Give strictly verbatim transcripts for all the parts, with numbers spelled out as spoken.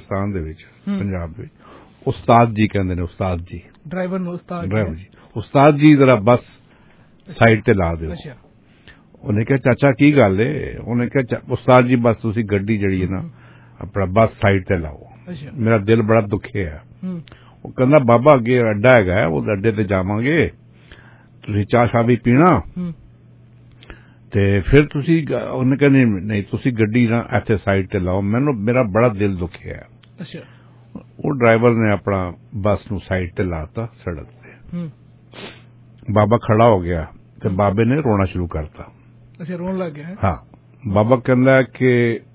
पाकिस्तान दे विच पंजाब दे उस्ताद जी कहंदे ने उस्ताद जी ड्राइवर नु उस्ताद ड्राइवर जी उस्ताद जी जरा बस साइड ते ला दिओ उन्हें कहा चाचा की गल है उन्हें कहा उस्ताद जी बस तुसी गड्डी जड़ी है ना अपना बस साइड ते लाओ मेरा दिल बड़ा दुखे है वो कहंदा बाबा अगे अड्डा हैगा उस अड्डे ते जावांगे तुसी चाह शाह भी पीना ते फिर तुसी उन्हें कहने नहीं तुसी गड्डी ना इत्थे साइड ते लाओ मैनू मेरा बड़ा दिल दुखे है अच्छा वो ड्राइवर ने अपना बस नू साइड ते लाता सड़क ते बाबा खड़ा हो गया ते बाबे ने रोना शुरू करता अच्छा रोन लग गया हाँ बाबा कहंदा कि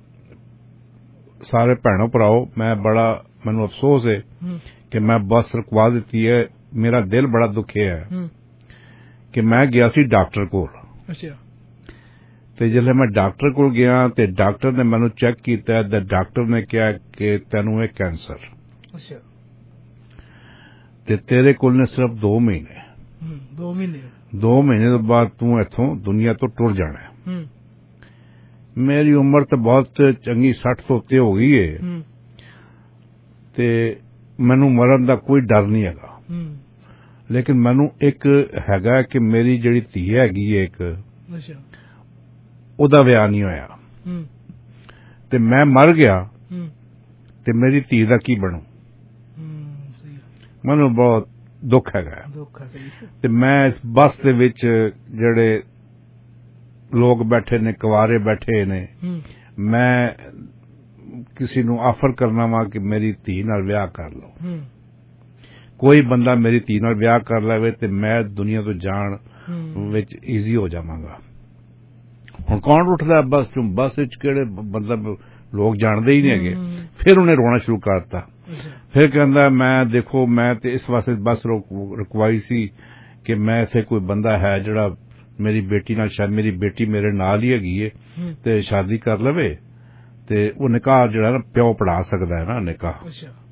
सारे भैणों भराओ मैं बड़ा मैनू अफसोस है कि मैं बस रुकवा दी है मेरा दिल बड़ा दुखे है कि मैं गया सी डॉक्टर कोल अच्छा ते जिसले मैं डॉक्टर कोल गया ते डॉक्टर ने मैनू चेक किया ते डॉक्टर ने कहा कि तेनू है कैंसर अच्छा ते तेरे कोल ने सिर्फ दो महीने दो महीने दो महीने तो बाद तू इथों दुनिया तो टुर जाना है मेरी उम्र तो बहुत चंगी सठ तो उत्ते हो गई है ते मैनू मरन दा कोई डर नहीं हैगा लेकिन मैनू एक हैगा कि मेरी जिहड़ी धी हैगी है एक अच्छा ओदा विआह नहीं होया ते मैं मर गया ते मेरी धी दा की बनू मैनू बहुत दुख हैगा ते मैं इस बस दे विच जेड़े लोग बैठे ने कुवारे बैठे ने मैं किसी नू ऑफर करना वा कि मेरी धी नाल विआह कर लो कोई बंदा मेरी धी नाल विआह कर लवे ते मैं दुनिया तो जान विच ईजी हो जावांगा हुण कौन उठदा बस चों बस विच केड़े मतलब लोग जानदे ही नहीं हैगे फिर उन्हें रोना शुरू करता फिर कहंदा मैं देखो मैं ते इस वास्ते बस रुकवाई सी कि मैं इत्थे कोई बंदा है जिहड़ा मेरी बेटी नाल शायद मेरी बेटी मेरे नाल ही हैगी है ते शादी कर लवे ते वो निकाह जिहड़ा ना प्यो पढ़ा सकदा है ना निकाह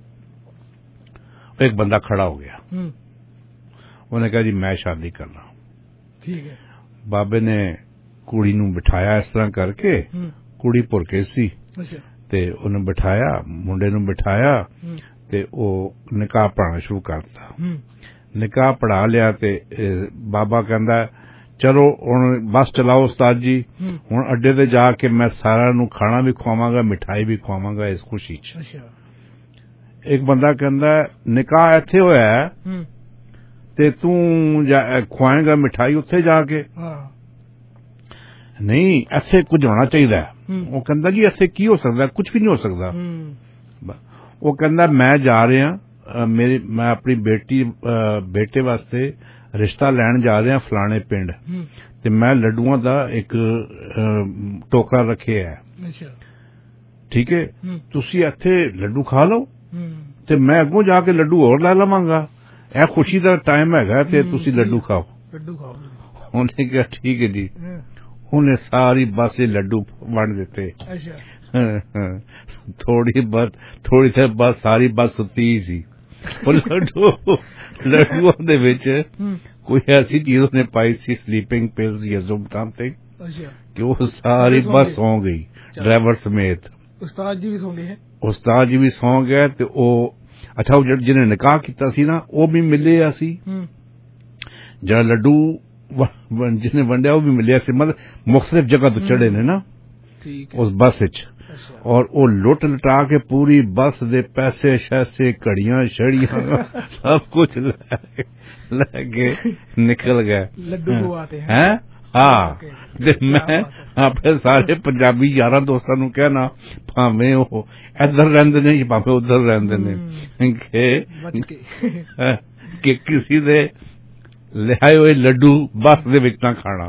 एक बंदा खड़ा हो गया उन्हें कहा जी मैं शादी करना ठीक है बाबे ने कुड़ी नू बिठाया इस तरह करके कुड़ी भुरके सी ते उन्हें बिठाया मुंडे नू बिठाया ते ओ निकाह पढ़ाना शुरू करता निकाह पढ़ा लिया ते बाबा कहंदा चलो हुण बस चलाओ उस्ताद जी हुण अड्डे ते जाके मैं सारा नू खाना भी खवावांगा मिठाई भी खवावांगा इस खुशी च एक बंदा कहंदा निकाह इत्थे होया है ते तू खवाएगा मिठाई उत्थे जाके नहीं ऐसे कुछ होना चाहिए वो कहंदा जी ऐसे की हो सकता कुछ भी नहीं हो सकता वो कहंदा मैं जा रहा मेरी मैं अपनी बेटी बेटे वास्ते रिश्ता लैन जा रहा फलाने पिंड ते मैं लड्डुआं दा एक टोकरा रखे है ठीक है तुसी इत्थे लड्डू खा लो ते मैं अगों जाके लड्डू और लै लवांगा ए खुशी दा टाइम हैगा ते तुसी लड्डू खाओ लड्डू खाओ उन्हें कहा ठीक है जी उन्हें सारी बस लड्डू वंड दिते थोड़ी बस थोड़ी देर बाद सारी बस सुती ही सी लड्डू लड्डुओं दे विच कोई ऐसी चीज उन्हें पाई सी स्लीपिंग पिल्स या समथिंग कि वो सारी बस सौ गई ड्राइवर समेत उस्ताद जी भी सौ गए उस्ताद जी भी सौ गए ते ओ अच्छा वो जिन्हें निकाह किया सी ना वो भी मिले सी जरा लड्डू जिसने वंडिया वो भी मिले सी मतलब मुख्तलिफ जगह तो चढ़े ने ना उस बस विच और वो लुट लटा के पूरी बस दे पैसे शैसे घड़ियां छड़ियां सब कुछ लेके निकल गए लड्डू खवाते हैं हैं हाँ ते मैं अपने सारे पंजाबी यारा दोस्तां नूं कहना भावें वो इधर रहिंदे ने भावें उधर रहिंदे ने कि किसी दे लियाए हुए लड्डू बस दे विच ना खाना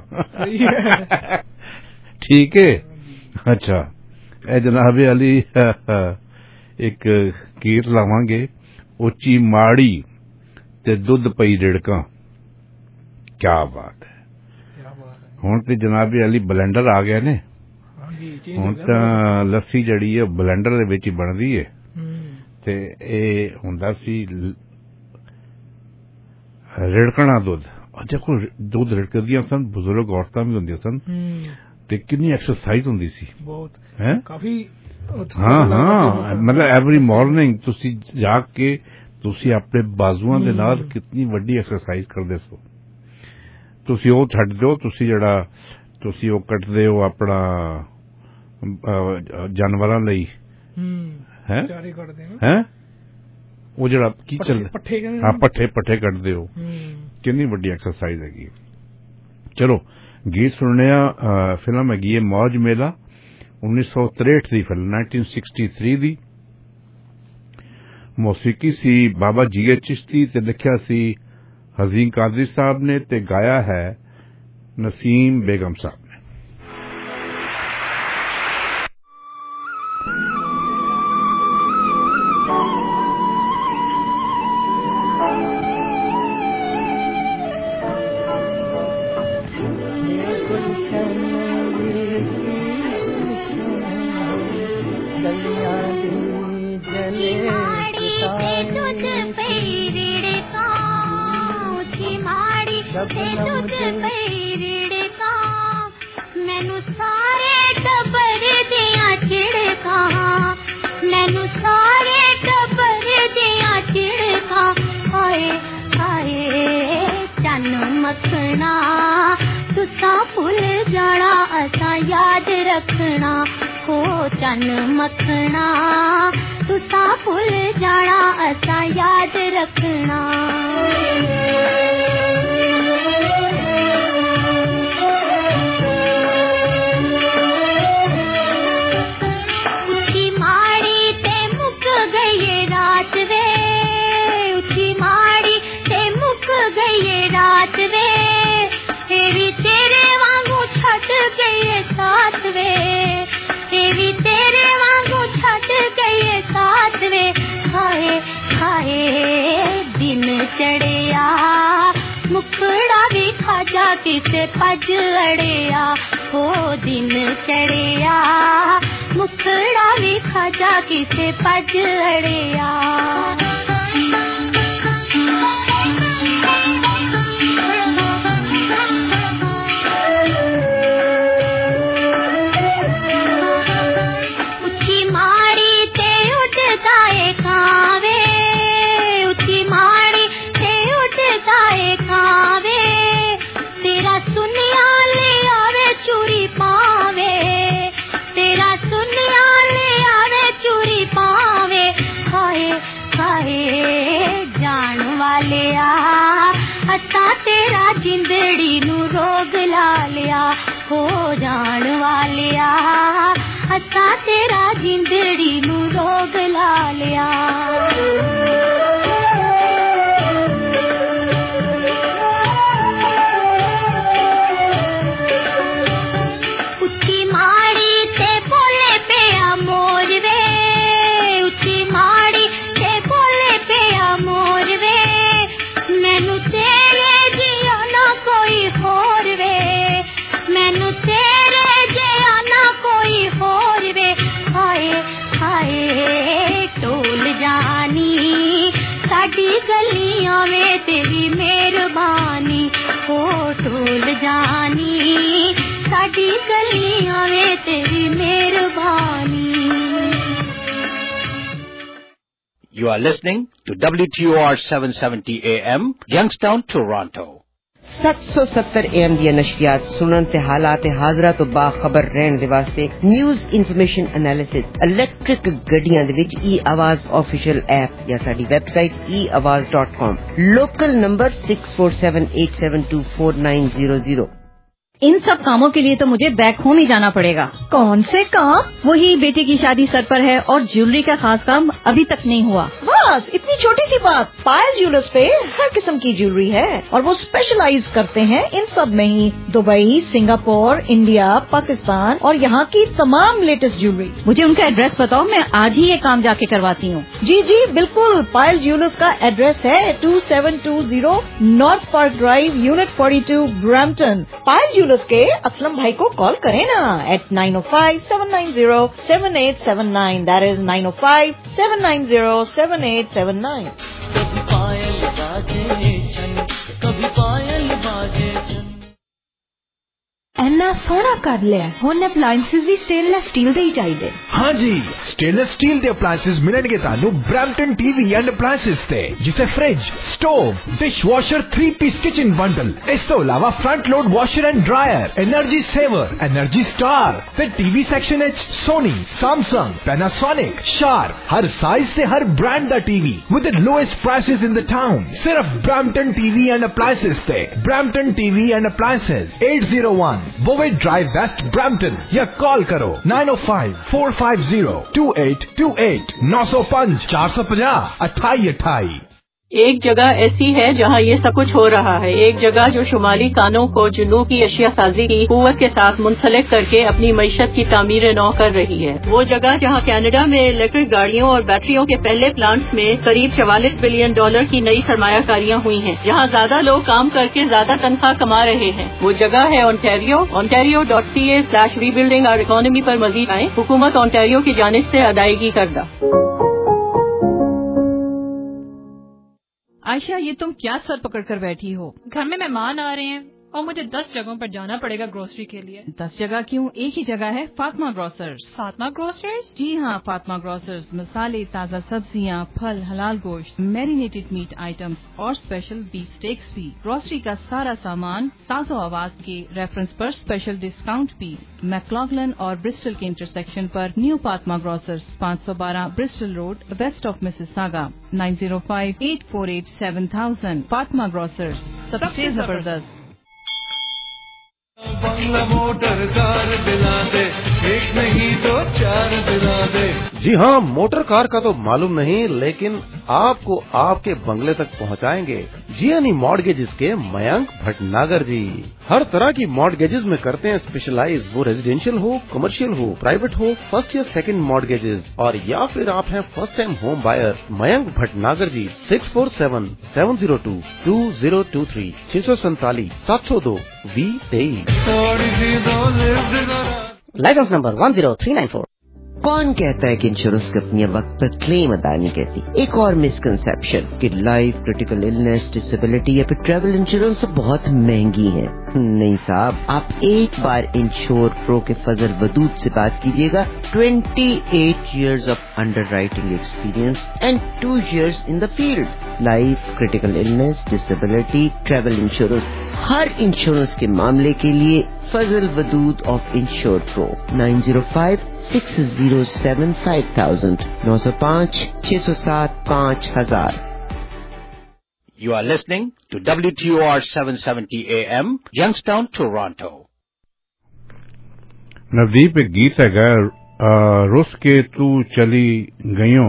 ठीक है अच्छा ए जनाब अली एक गीत लावांगे उच्ची माड़ी ते दुध पई रिड़का क्या बात है हुण ते जनाब अली ब्लेंडर आ गया ने हुण तां लस्सी जड़ी है ब्लेंडर दे विच ही बनदी है ते ए हुंदा सी रिड़कना दुध देखो दुध रिड़कदियां सन बुजुर्ग औरतां भी हुंदियां सन ते कितनी एक्सरसाइज हुंदी सी बहुत हैं काफी हाँ हाँ मतलब एवरी मॉर्निंग ਤੁਸੀਂ ਜਾਗ ਕੇ ਤੁਸੀਂ ਆਪਣੇ ਬਾਜ਼ੂਆਂ ਦੇ ਨਾਲ ਕਿੰਨੀ ਵੱਡੀ ਐਕਸਰਸਾਈਜ਼ ਕਰਦੇ ਸੋ ਤੁਸੀਂ ਉਹ ਛੱਡ ਦਿਓ ਤੁਸੀਂ ਜਿਹੜਾ ਤੁਸੀਂ ਉਹ ਕੱਟਦੇ ਹੋ ਆਪਣਾ ਜਾਨਵਰਾਂ ਲਈ ਹੈ ਹੈ ਉਹ ਜਿਹੜਾ ਕੀ ਚੱਲਦਾ ਹਾਂ ਪੱਠੇ ਪੱਠੇ ਕੱਟਦੇ ਹੋ ਕਿੰਨੀ ਵੱਡੀ ਐਕਸਰਸਾਈਜ਼ ਹੈਗੀ ਚਲੋ ਗੀਤ ਸੁਣਨੇ ਆ ਫਿਲਮ ਹੈਗੀ ਹੈ ਮੌਜ ਮੇਲਾ उन्नीस सौ तिरसठ ਦੀ ਫਿਲਮ उन्नीस सौ तिरसठ ਦੀ ਮੌਸੀਕੀ ਸੀ ਬਾਬਾ ਜੀ ਚਿਸ਼ਤੀ ਤੇ ਲਿਖਿਆ ਸੀ ਹਜ਼ੀਨ ਕਾਦਰੀ ਸਾਹਿਬ ਨੇ ਤੇ ਗਾਇਆ ਹੈ ਨਸੀਮ ਬੇਗਮ ਸਾਹਿਬ ਨੇ मैनू सारे टब्बर दियां चिड़कां मैनू सारे टब्बर दियां चिड़कां हाय हाय चन मखना तुसा भुल जाना असां याद रखना हो चन मखना तुसा भुल जाना असां याद रखना रात वे तेरी तेरे वांगू छट गई साथ वे तेरी तेरे वांगू छट गई साथ वे हाय हाय दिन चढ़िया मुखड़ा भी खाजा किसे पज अड़िया हो दिन चढ़िया मुखड़ा भी खाजा किसे पज अड़िया तेरा जिंदड़ी नू रोग ला लिया हो जान वालिया असा तेरा जिंदड़ी नू रोग ला लिया उच्ची माड़ी ते बोले पिया मोर वे उच्ची माड़ी ते बोले पिया मोर वे मैनू तेरे जिया ना कोई होर वे मैनू तेरे जिया ना कोई होर वे हाय हाय टोल जानी साडी गलियां वे तेरी मेहरबानी हो टोल जानी साडी गलियां वे तेरी मेहरबानी You are listening to W T O R seven seventy A M, Youngstown, Toronto. सात सौ सत्तर ए एम ਦੀਆਂ ਨਸ਼ਰੀਆਤ ਸੁਣਨ ਤੇ ਹਾਲਾਤ ਹਾਜ਼ਰਾ ਤੋਂ ਬਾਖਬਰ ਰਹਿਣ ਦੇ ਵਾਸਤੇ ਨਿਊਜ਼ ਇਨਫੋਰਮੇਸ਼ਨ ਐਨਾਲਿਸਿਸ ਇਲੈਕਟ੍ਰਿਕ ਗੱਡੀਆਂ ਦੇ ਵਿੱਚ ਈ ਆਵਾਜ਼ ਆਫੀਸ਼ੀਅਲ ਐਪ ਜਾਂ ਸਾਡੀ website e awaz dot com local number six four seven eight seven two four nine zero zero इन सब कामों के लिए तो मुझे बैक होम ही जाना पड़ेगा। कौन से काम? वही बेटे की शादी सर पर है और ज्वेलरी का खास काम अभी तक नहीं हुआ। बस इतनी छोटी सी बात, पायल ज्वेलर्स पे हर किस्म की ज्वेलरी है और वो स्पेशलाइज करते हैं इन सब में ही। दुबई, सिंगापुर, इंडिया, पाकिस्तान और यहाँ की तमाम लेटेस्ट ज्वेलरी। मुझे उनका एड्रेस बताओ, मैं आज ही ये काम जाके करवाती हूँ। जी जी बिल्कुल, पायल ज्वेलर्स का एड्रेस है two seven two zero north park drive, unit forty-two, Brampton. Payal jewellers के असलम भाई को कॉल करें ना eight nine oh five seven nine zero seven eight seven nine, that is nine oh five seven nine zero seven eight seven nine। कभी पायल बाजे छन, कभी पायल बाजे छन। इन्ना सोहना कर लिया हुण अप्लायंसेस भी स्टेनलेस स्टील दे ही चाहिए। हाँ जी, स्टेनलेस स्टील दे अप्लायंसेस मिलणगे तानू ब्रैम्पटन टीवी एंड अप्लायंसेस ते, जिथे fridge, stove, dish washer, three piece kitchen bundle, इस तो अलावा front load washer and dryer, energy saver, energy star ते टीवी सेक्शन एच सोनी, सैमसंग, पैनासोनिक, शार्प, हर साइज से हर ब्रांड दा TV with the lowest prices in the town. सिर्फ ब्रैम्पटन टीवी एंड अप्लायंसेस ते। Brampton TV and appliances eight zero one Bovaird drive west Brampton, या call करो nine ओ five four five zero two eight two eight, नौ सौ पांच चार सौ पचास अट्ठाई अट्ठाई। एक जगह ऐसी है जहाँ ये सब कुछ हो रहा है, एक जगह जो शुमाली कानों को जुनूब की अशिया साजी की कुव्वत के साथ मुंसलिक करके अपनी मईशत की तामीर नौ कर रही है। वो जगह जहाँ कनाडा में इलेक्ट्रिक गाड़ियों और बैटरियों के पहले प्लांट्स में करीब चवालीस बिलियन डॉलर की नई सरमायाकारियां हुई हैं, जहाँ ज्यादा लोग काम करके ज्यादा तनख्वाह कमा रहे हैं। वो जगह है Ontario. Ontario dot C A slash rebuilding our economy पर मजीद आए। हुकूमत ओंटारियो की जानिब से अदायगी करदा। आयशा, ये तुम क्या सर पकड़ कर बैठी हो? घर में मेहमान आ रहे हैं और मुझे दस जगहों पर जाना पड़ेगा ग्रोसरी के लिए। दस जगह क्यों? एक ही जगह है, फातिमा ग्रोसर्स। फातिमा ग्रोसर्स? जी हाँ, फातिमा ग्रोसर्स मसाले, ताज़ा सब्जियाँ, फल, हलाल गोश्त, मैरिनेटेड मीट आइटम्स और स्पेशल बीफ स्टेक्स भी। ग्रोसरी का सारा सामान साजो आवाज के रेफरेंस पर स्पेशल डिस्काउंट भी। मैक्लॉगलन और ब्रिस्टल के इंटरसेक्शन पर न्यू फातिमा ग्रोसर्स, पाँच सौ बारह Bristol road, west of Mississauga, nine zero five eight four eight seven thousand. Fatima grocers, सबसे जबरदस्त। बंगला मोटर कार दिला दे, एक नहीं तो चार दिला दे। जी हाँ, मोटर कार का तो मालूम नहीं, लेकिन आपको आपके बंगले तक पहुँचाएंगे जियानी मॉर्गेजेस के मयंक भटनागर जी। हर तरह की मॉर्गेजेस में करते हैं स्पेशलाइज, वो रेजिडेंशियल हो, कमर्शियल हो, प्राइवेट हो, फर्स्ट या सेकंड मॉर्गेजेस, और या फिर आप हैं first time home buyer. Mayank Bhatnagar ji, six four seven seven zero two two zero two three, छह सौ सैतालीस सात सौ दो वी तेईस। Licence number one zero three nine four. कौन कहता है कि इंश्योरेंस कंपनियां वक्त पर क्लेम अदा नहीं करती? एक और मिसकंसेप्शन कि लाइफ, क्रिटिकल इलनेस, डिसेबिलिटी या फिर ट्रैवल इंश्योरेंस तो बहुत महंगी है। नहीं साहब, आप एक बार इंश्योर प्रो के फजल वदूद से बात कीजिएगा। अट्ठाईस years of underwriting experience and two years in the field. Life, critical illness, disability, travel insurance, हर इंश्योरेंस के मामले के लिए Fazal Wadood of insure pro, nine zero five six zero seven five thousand, नौ सौ पाँच छह सौ सात पाँच हजार। You are listening to W T O R seven seventy A M, Youngstown, Toronto. Navdeep, एक गीत है रुस के तू चली गईयों,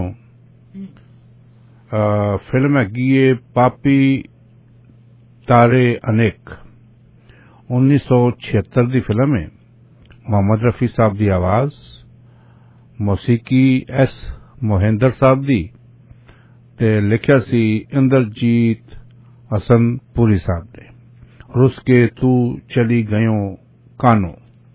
फिल्म है पापी तारे अनेक, उन्नीस सौ छिहत्तर दी फिल्म है। मोहम्मद रफी साहब दी आवाज, मौसीकी एस मोहिंदर साहब दी, ते लिखिया सी इंद्रजीत हसन पुरी साहब ने। रुस के तू चली गयों कानो।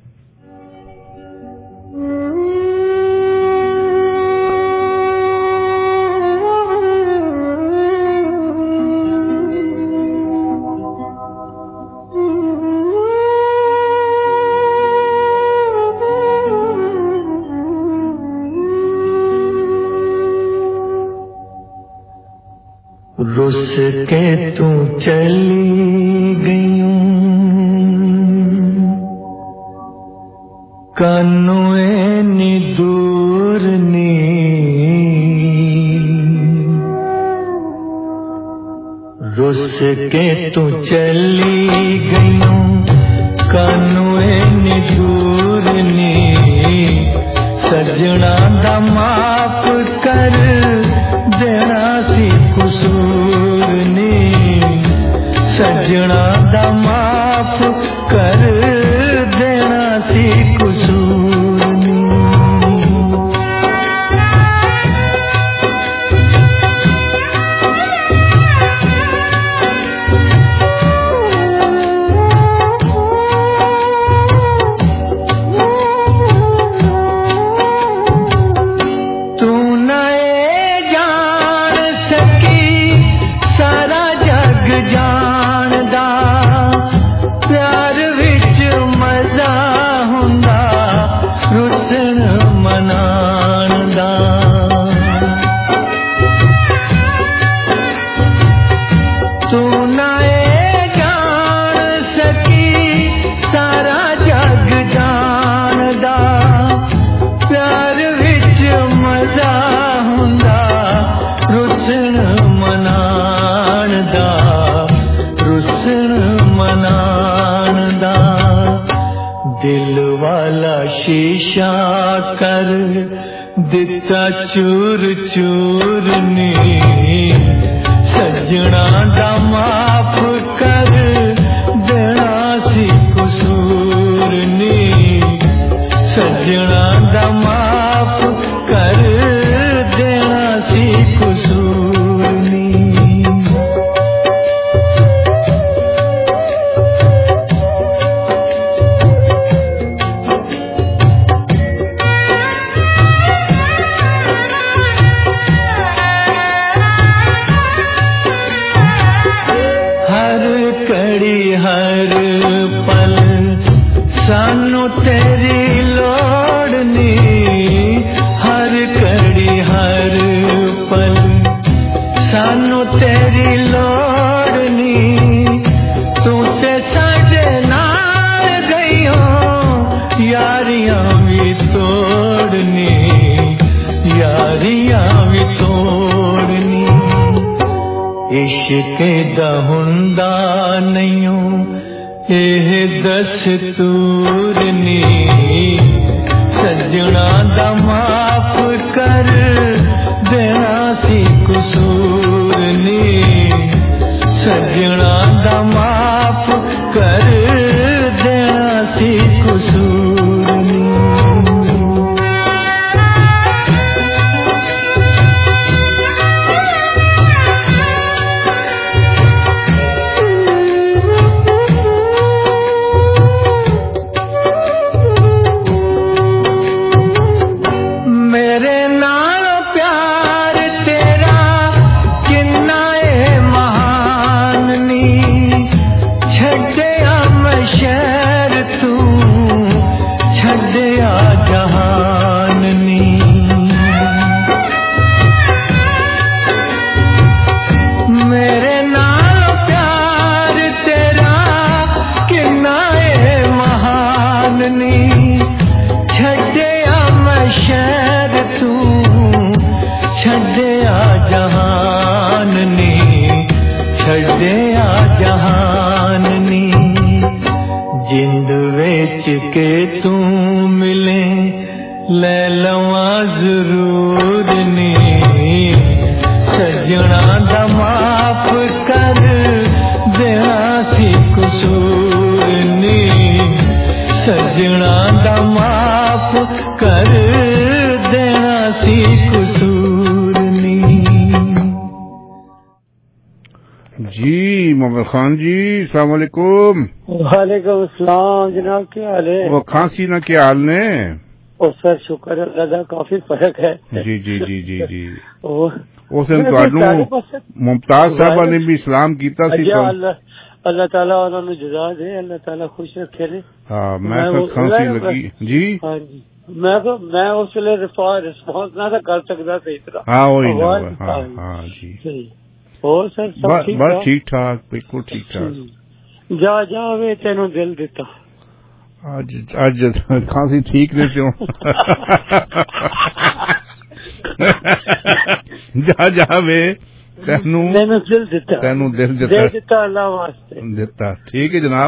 रुस के तू चली गयूं कानों नी दूर नी, रुस के तू चली गयूं कानों नी दूर नी, सजना दा माफ कर देना सी कसूर नी, सजना दा माफ कर देना सी कसूर नी। प्यार चूर चूर नी सजना दा माफ कर देना सी कसूर नी सजना दा माफ कर देना सी कसूर नी हर पल सानू तेरी लोड़ नी हर कड़ी हर पल सानू तेरी लोड़ नी तू ते साडे नाल गईयो यारियां भी तोड़नी यारियां भी तोड़नी इश्क दा हुंदा नैयो एह दस्तूर नी सजना दा माफ कर देना सी कसूर नी सजना दा माफ कर देना सी कसूर नी छड़िया जहान नी छड़िया जहान नी जिंद विच के तू मिले ले लवा जरूर नी सजना दा माफ कर देना सी कसूर नी सजना दा माफ कर देना सी कसूर नी जी मोहम्मद खान जी अस्सलाम वालेकुम। वालेकुम अस्सलाम जनाब, क्या हाल है? वो खांसी ना क्या हाल ने? ओ सर शुक्र अल्लाह दा काफी फर्क है। जी जी जी जी जी उस दिन ਤੁਹਾਨੂੰ मुमताज साहबा ने भी सलाम कीता सी तो अल्लाह ताला उन्होंने जज़ा दे, अल्लाह ताला खुश रखे ने। हां मैं तो खांसी लगी जी। हां जी मैं तो मैं उस लिए रिस्पांस ना कर सकता सही तरह। हां वही ना हां हां जी और सर सब ठीक बस ठीक ठाक बिल्कुल ठीक ठाक। जा जा वे तेनों दिल दिता आज आज खांसी ठीक नहीं क्यों जा जा वे तेनू तेनू दिल दिता तेनू दिल दिता दे दिता अल्लाह वास्ते दिता। ठीक है जनाब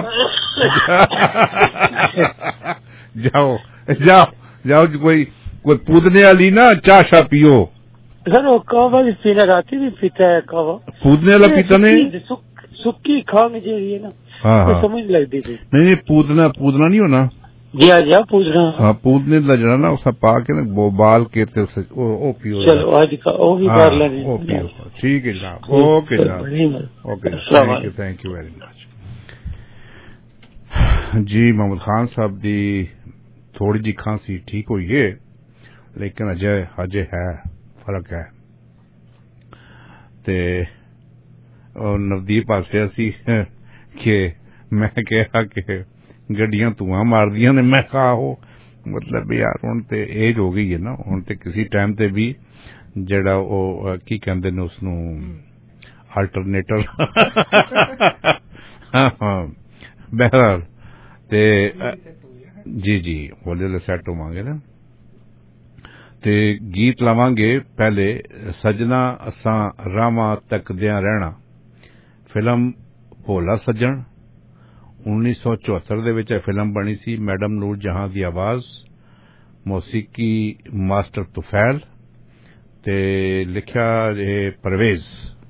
जाओ जाओ जाओ कोई कोई पूदने वाली ना चाह शा पियो। सर वो कावा भी पीना राती भी पीता है कावा पूदने वाला पीता नहीं सुक्की खांग जी है ना। हाँ हाँ समझ लगती थी नहीं नहीं पूदना पूदना नहीं होना जी हाँ जी पूदना हाँ पूदने का जरा ना उस पा के ना वो बाल के ओ, ओ पियो चलो आज का वो भी कर लेंगे ओ पियो ठीक है जनाब ओके जनाब okay thank you thank you very much जी। मोहम्मद खान साहब दी थोड़ी जी खांसी ठीक हुई है लेकिन अजय अजय है फर्क है ते और नवदीप आसे असी कि मैं कहा कि गड्डियां धुआं मार दिया ने मैं कहा हो मतलब यार हुण ते एज हो गई है ना हुण ते किसी टाइम ते भी जेड़ा ओ की कहंदे ने उसनू अल्टरनेटर हाँ हाँ बहरहाल ते जी जी होले सैट होवांगे ना ते गीत लावांगे पहले सजना असां रामा तकदियां रहना फिल्म भोला सज्जन उन्नीस सौ चौहत्तर दे विच फिल्म बनी सी मैडम नूर जहां दी आवाज मौसीकी मास्टर तुफैल ਤੇ ਲਿਖਿਆ ਇਹ Parvez.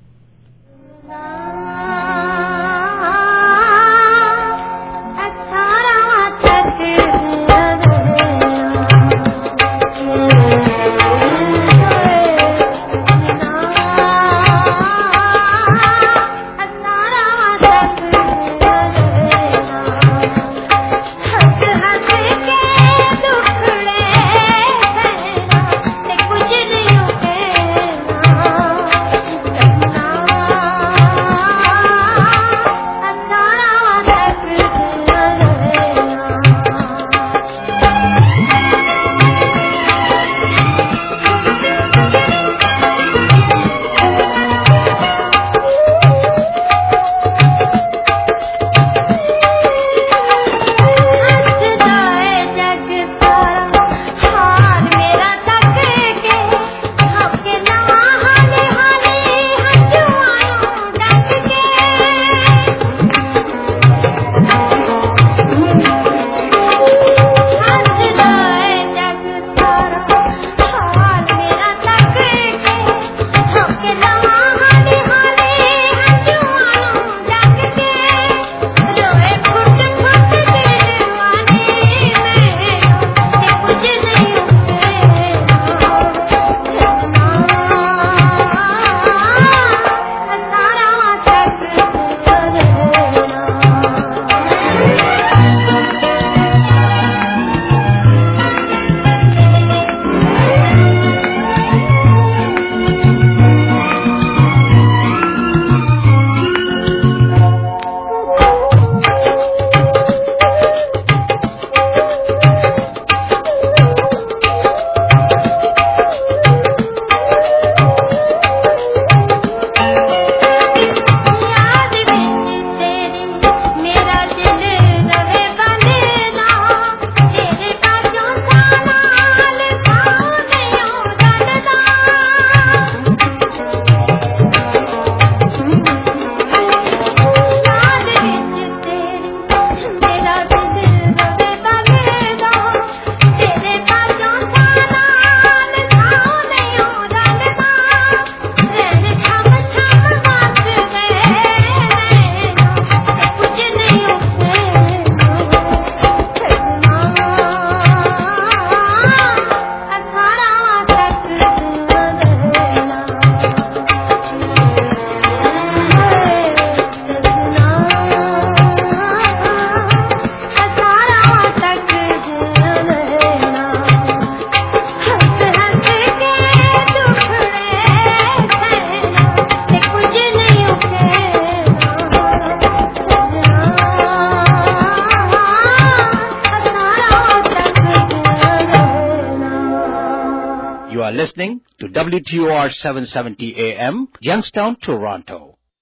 Listening to W T O R seven seventy A M, Youngstown, Toronto.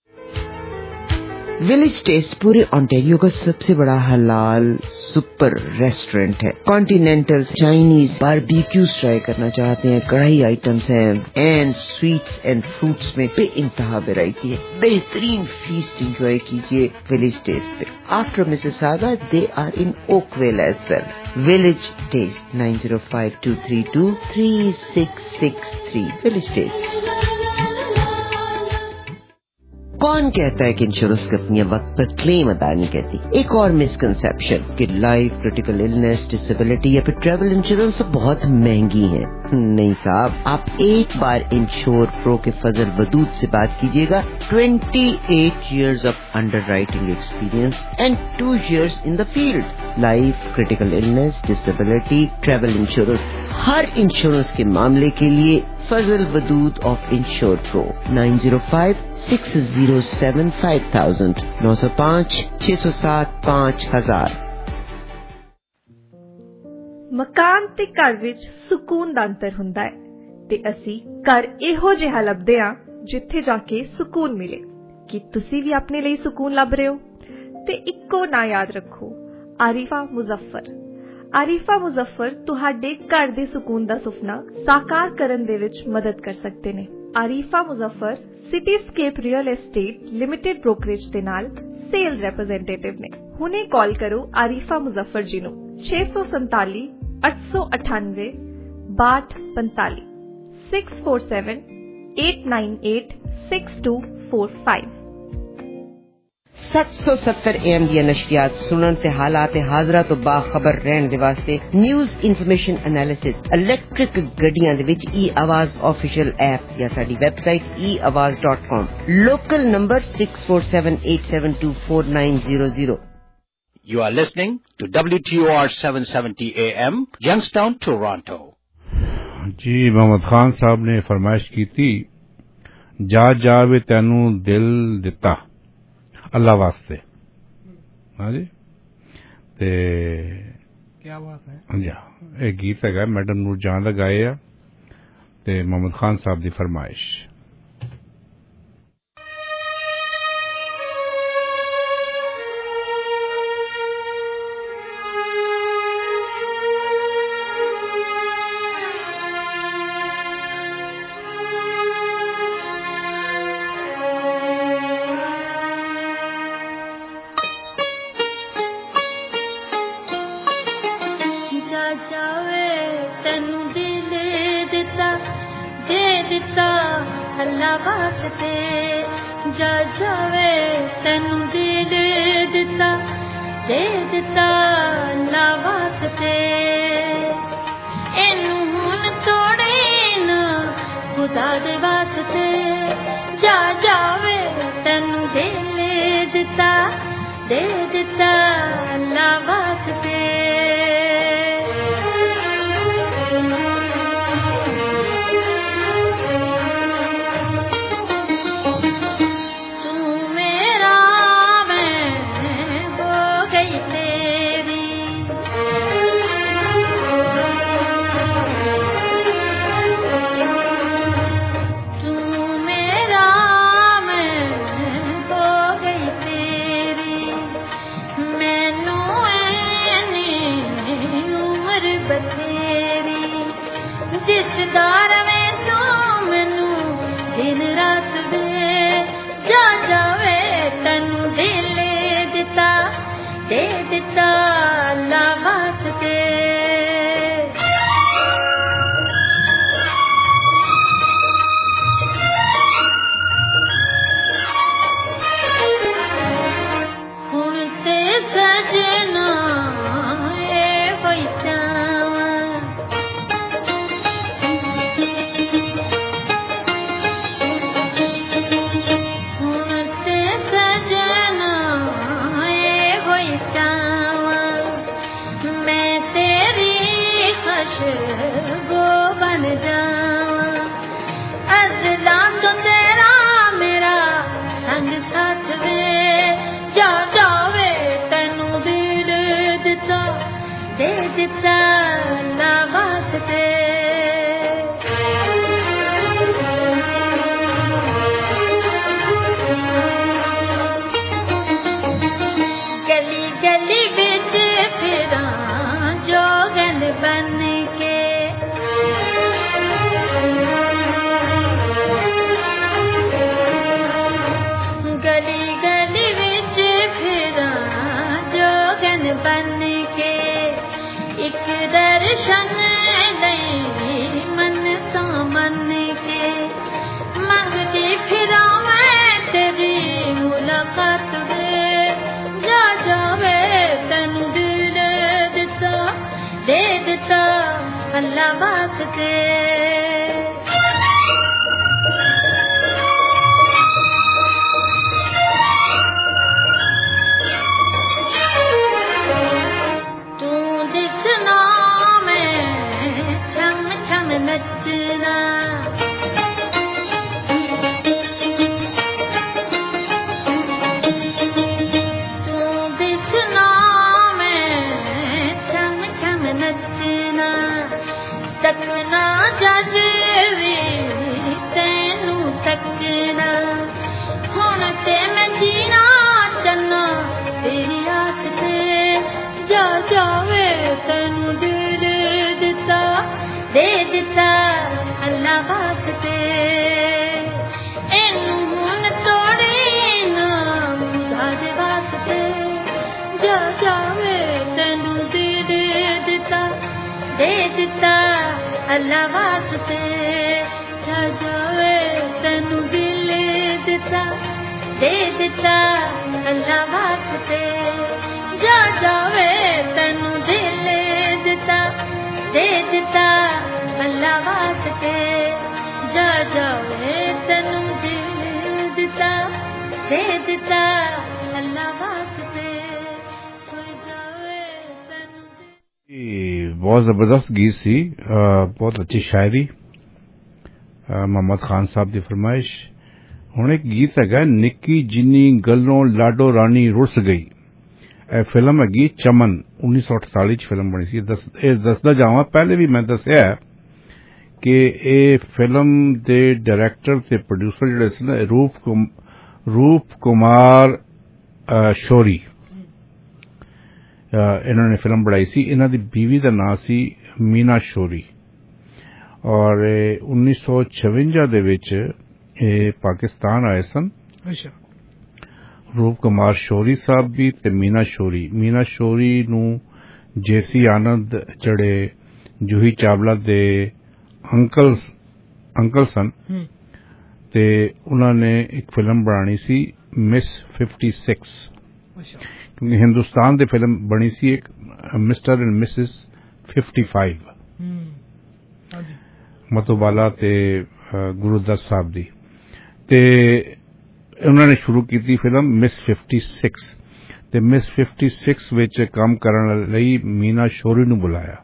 Village taste पूरे ओंटारियो का सबसे बड़ा हलाल सुपर रेस्टोरेंट है। कॉन्टिनेंटल, चाइनीज, बारबेक्यूज ट्राई करना चाहते हैं, कढ़ाई आइटम्स हैं एंड स्वीट्स एंड फ्रूट्स में बेइंतहा वैरायटी है। बेहतरीन फीस्ट एंजॉय कीजिए विलेज टेस्ट पे। After Mississauga they are in Oakville as well. Village taste nine zero five two three two three six six three. Village taste. कौन कहता है कि insurance कंपनियां वक्त पर क्लेम अदा नहीं करती? एक और मिसकंसेप्शन कि लाइफ, क्रिटिकल इलनेस, डिसेबिलिटी या फिर ट्रैवल इंश्योरेंस तो बहुत महंगी है। नहीं साहब, आप एक बार इंश्योर प्रो के फजल वदूद से बात कीजिएगा। अट्ठाईस years of underwriting experience and two years in the field. Life, critical illness, disability, travel insurance, हर इंश्योरेंस के मामले के लिए Fazal Wadood of insure pro. Nine zero five six zero seven five thousand नौ सौ पाँच छह सौ सात पाँच हजार। मकान ते घर विच सुकून दा अंतर हुंदा है ते असी घर इहो जिहा लभदे आ जिथे जाके सुकून मिले। कि तुसी भी अपने लिए सुकून लभ रहे हो? ते इक्को ना याद रखो, आरिफा मुजफ्फर। आरिफा मुजफ्फर तुहाडे घर दे सुकून दा सुपना साकार करन दे विच मदद कर सकते ने। Arifa Muzaffar Cityscape real estate limited brokerage दे नाल सेल्स रिप्रेजेंटेटिव ने। हुणे कॉल करो आरिफा मुजफ्फर जी नू छे सौ संताली अठ सौ अठानवे बाठ पंताली। Six four seven eight nine eight six two four five. सत्त सौ सत्तर एम ਦੀਆਂ ਨਸ਼ਰੀਆਤ ਸੁਣਨ ਤੇ ਹਾਲਾਤ ਹਾਜ਼ਰਾ ਤੋਂ ਬਾਖਬਰ ਰਹਿਣ ਦੇ ਵਾਸਤੇ ਨਿਊਜ਼ ਇਨਫੋਰਮੇਸ਼ਨ ਐਨਾਲਿਸਿਸ ਇਲੈਕਟ੍ਰਿਕ ਗੱਡੀਆਂ ਦੇ ਵਿੱਚ ਈ ਆਵਾਜ਼ ਆਫੀਸ਼ੀਅਲ ਐਪ ਜਾਂ ਸਾਡੀ website e awaz dot com, local number six four seven eight seven two four nine zero zero। You are listening to W T O R seven seventy A M, Youngstown, Toronto. जी मोहम्मद खान साहब ने फरमाइश की थी, जा जावे तैनू दिल दिता अल्लाह वास्ते। हाँ जी, ते क्या बात है। हाँ जी, एक गीत है मैडम नूरजान दा गाए आ ते मोहम्मद खान साहब दी फरमाइश। ਦਿੱਤਾ ਅੱਲਾ ਵਾਸਤੇ ਜਾ ਜਾਵੇ ਤੈਨੂੰ ਦਿਲ ਦਿੱਤਾ ਦੇ ਦਿੱਤਾ ਅੱਲਾ ਵਾਸਤੇ ਜਾ ਜਾਵੇ ਤੈਨੂੰ ਦਿਲ ਦਿੱਤਾ ਦੇ ਦਿੱਤਾ ਅੱਲਾ ਵਾਸਤੇ ਕੋਈ ਜਾਵੇ ਤੈਨੂੰ। बहुत जबरदस्त गीत सी, बहुत अच्छी शायरी, मोहम्मद खान साहब की फरमाइश। हुण एक गीत है निक्की जिन्नी गल्लों लाडो रानी रुस गई। ए फिल्म हैगी चमन उन्नीस सौ अठताली च फिल्म बनी सी। दस दसदा जावां पहले भी मैं दस्या कि ए फिल्म दे डायरेक्टर ते प्रोड्यूसर जिहड़े सी ना रूप कुम, रूप कुमार शौरी, इन्होंने फिल्म बनाई सी। इन्हां दी बीवी दा नाम सी मीना शौरी और उन्नीस सौ छवंजा दे विच पाकिस्तान आए सन। अच्छा। रूप कुमार शौरी साहब भी ते मीना शौरी। मीना शौरी नू जेसी आनंद जड़े जूही चावला दे अंकल अंकल सन ते उन्होंने एक फिल्म बनानी सी मिस फिफ्टी सिक्स। क्योंकि हिंदुस्तान दे फिल्म बनी सी एक Mr and Mrs fifty five मतोबाला ते गुरुदत्त साहब दी ते उन्होंने शुरू की थी फिल्म मिस फिफ्टी सिक्स ते मिस फिफ्टी सिक्स विच काम करने लई मीना शौरी नू बुलाया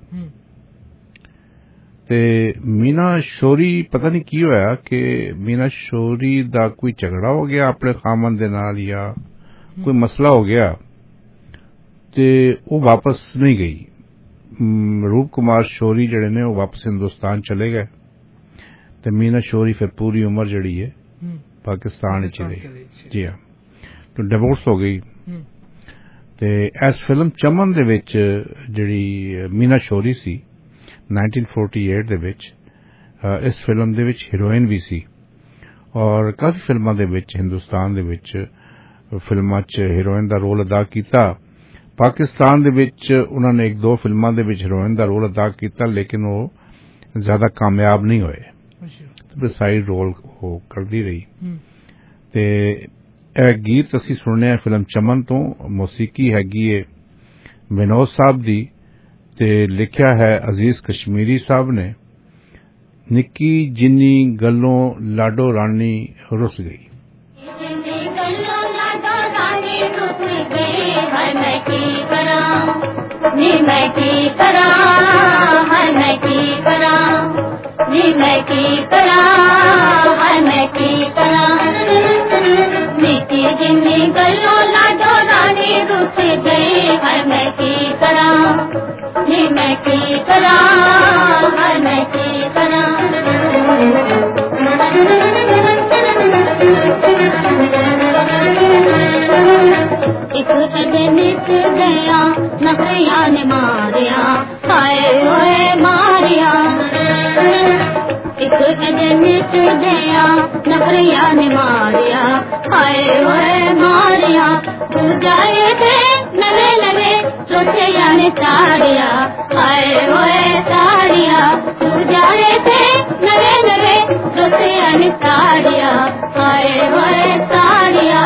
ते मीना शौरी पता नहीं की होया कि मीना शौरी दा कोई झगड़ा हो गया अपने खामन दे नाल या कोई मसला हो गया ते वो वापस नहीं गई। रूप कुमार शौरी जड़े ने वो वापस हिंदुस्तान चले गए ते मीना शौरी फिर पूरी उम्र जड़ी है पाकिस्तान च रही। जी हाँ, तो डिवोर्स हो गई ते इस फिल्म चमन दे विच जड़ी मीना शौरी सी नाइनटीन फोर्टी एट दे विच इस फिल्म दे विच हीरोइन भी सी और काफी फिल्मां दे विच हिंदुस्तान दे विच फिल्मां च हीरोइन दा रोल अदा कीता। पाकिस्तान दे विच उन्होंने एक दो फिल्मां दे विच हीरोइन दा रोल अदा कीता लेकिन वो ज्यादा कामयाब नहीं होए, तो साइड रोल वो करती रही। ते ए गीत असी सुनने फिल्म चमन तो, मौसीकी हैगी है विनोद साहब दी ते लिखिया है अजीज कश्मीरी साहब ने। निक्की जिन्नी गल्लों लाडो रानी रुस गई। मैं की करा नी मैं की करा हाय मैं की करा नी मैं की करा हाय मैं की करा निक्की जिन्नी गल्लों लाडो रानी रुस गई हाय मैं की करा नी मैं की करा हाय मैं की करा एक अगनित गया नखरिया ने मारिया हाय होए मारिया एक अगनित गया नखरिया ने मारिया हाय होए मारिया तू जाए थे नवे नवे रोटिया ने ताड़िया हाय होए ताड़िया तू जाए थे नवे नवे रोटिया ने ताड़िया हाय होए ताड़िया।